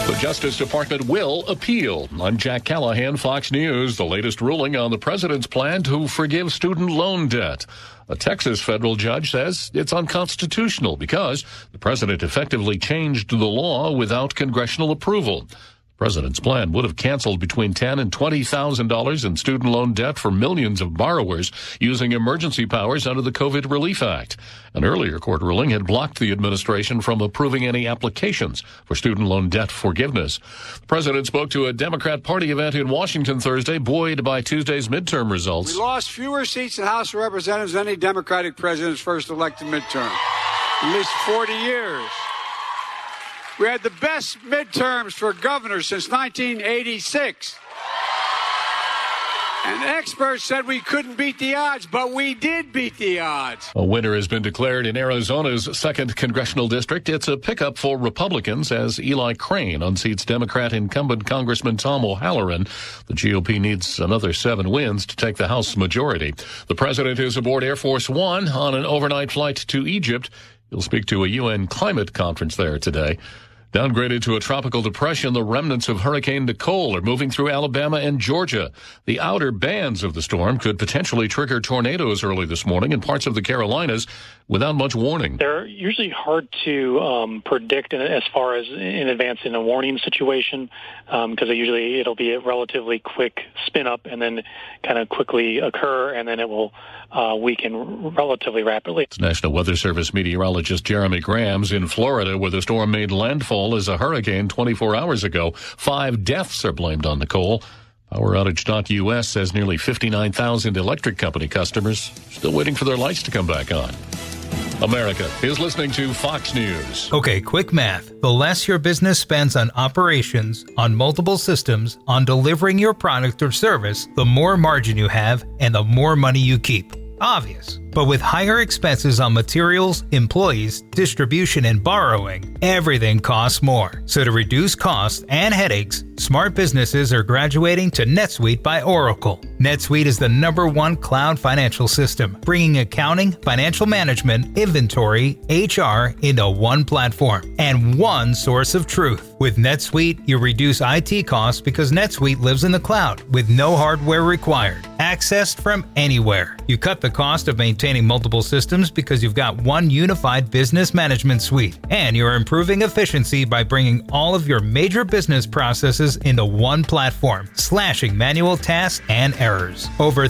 The Justice Department will appeal. I'm Jack Callahan, Fox News. The latest ruling on the president's plan to forgive student loan debt. A Texas federal judge says it's unconstitutional because the president effectively changed the law without congressional approval. The president's plan would have canceled between $10,000 and $20,000 in student loan debt for millions of borrowers using emergency powers under the COVID Relief Act. An earlier court ruling had blocked the administration from approving any applications for student loan debt forgiveness. The president spoke to a Democrat Party event in Washington Thursday, buoyed by Tuesday's midterm results. We lost fewer seats in the House of Representatives than any Democratic president's first elected midterm in at least 40 years. We had the best midterms for governors since 1986. And experts said we couldn't beat the odds, but we did beat the odds. A winner has been declared in Arizona's 2nd congressional district. It's a pickup for Republicans as Eli Crane unseats Democrat incumbent Congressman Tom O'Halloran. The GOP needs another 7 wins to take the House majority. The president is aboard Air Force One on an overnight flight to Egypt. He'll speak to a UN climate conference there today. Downgraded to a tropical depression, the remnants of Hurricane Nicole are moving through Alabama and Georgia. The outer bands of the storm could potentially trigger tornadoes early this morning in parts of the Carolinas without much warning. They're usually hard to predict as far as in advance in a warning situation because it'll be a relatively quick spin up and then kind of quickly occur, and then it will weaken relatively rapidly. It's National Weather Service meteorologist Jeremy Grams in Florida, where the storm made landfall as a hurricane 24 hours ago. 5 deaths are blamed on Nicole. PowerOutage.us says nearly 59,000 electric company customers still waiting for their lights to come back on. America is listening to Fox News. Okay, quick math. The less your business spends on operations, on multiple systems, on delivering your product or service, the more margin you have and the more money you keep. Obvious. But with higher expenses on materials, employees, distribution, and borrowing, everything costs more. So to reduce costs and headaches, smart businesses are graduating to NetSuite by Oracle. NetSuite is the #1 cloud financial system, bringing accounting, financial management, inventory, HR into one platform and one source of truth. With NetSuite, you reduce IT costs because NetSuite lives in the cloud with no hardware required. Accessed from anywhere. You cut the cost of maintaining multiple systems because you've got one unified business management suite. And you're improving efficiency by bringing all of your major business processes into one platform, slashing manual tasks and errors. Over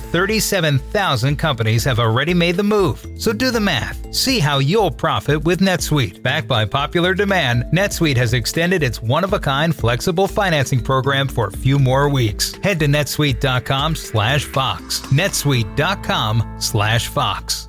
37,000 companies have already made the move. So do the math. See how you'll profit with NetSuite. Backed by popular demand, NetSuite has extended its one-of-a-kind flexible financing program for a few more weeks. Head to netsuite.com/Fox. netsuite.com/Fox.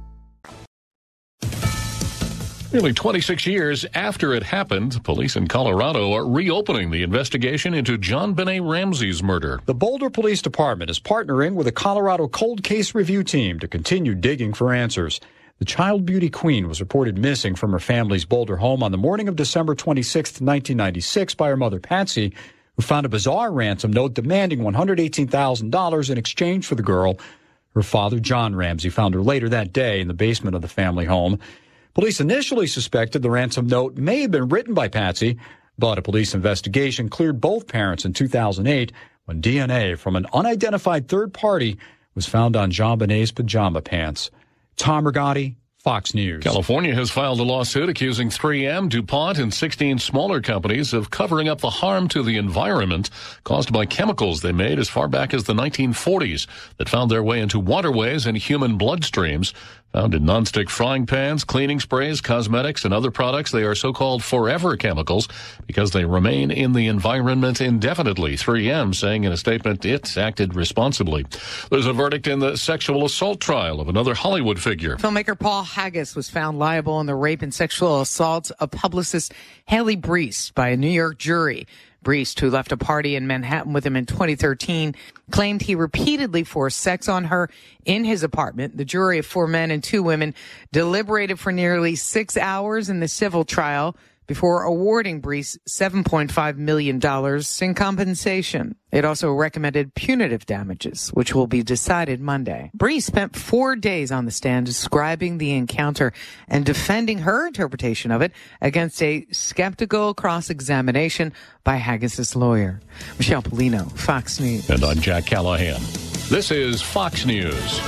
Nearly 26 years after it happened, police in Colorado are reopening the investigation into John Benet Ramsey's murder. The Boulder Police Department is partnering with a Colorado cold case review team to continue digging for answers. The child beauty queen was reported missing from her family's Boulder home on the morning of December 26, 1996 by her mother, Patsy, who found a bizarre ransom note demanding $118,000 in exchange for the girl. Her father, John Ramsey, found her later that day in the basement of the family home. Police initially suspected the ransom note may have been written by Patsy, but a police investigation cleared both parents in 2008 when DNA from an unidentified third party was found on John Benet's pajama pants. Tom Rigotti, Fox News. California has filed a lawsuit accusing 3M, DuPont, and 16 smaller companies of covering up the harm to the environment caused by chemicals they made as far back as the 1940s that found their way into waterways and human bloodstreams. Found in nonstick frying pans, cleaning sprays, cosmetics, and other products, they are so-called forever chemicals because they remain in the environment indefinitely. 3M saying in a statement it acted responsibly. There's a verdict in the sexual assault trial of another Hollywood figure. Filmmaker Paul Haggis was found liable in the rape and sexual assault of publicist Haley Breest by a New York jury. Breest, who left a party in Manhattan with him in 2013, claimed he repeatedly forced sex on her in his apartment. The jury of 4 men and 2 women deliberated for nearly 6 hours in the civil trial. before awarding Brees $7.5 million in compensation. It also recommended punitive damages, which will be decided Monday. Brees spent 4 days on the stand describing the encounter and defending her interpretation of it against a skeptical cross-examination by Haggis's lawyer. Michelle Polino, Fox News. And I'm Jack Callahan. This is Fox News.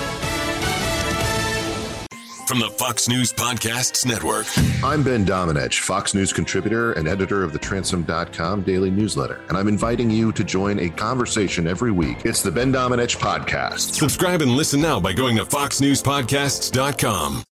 From the Fox News Podcasts Network. I'm Ben Domenech, Fox News contributor and editor of the Transom.com daily newsletter, and I'm inviting you to join a conversation every week. It's the Ben Domenech Podcast. Subscribe and listen now by going to foxnewspodcasts.com.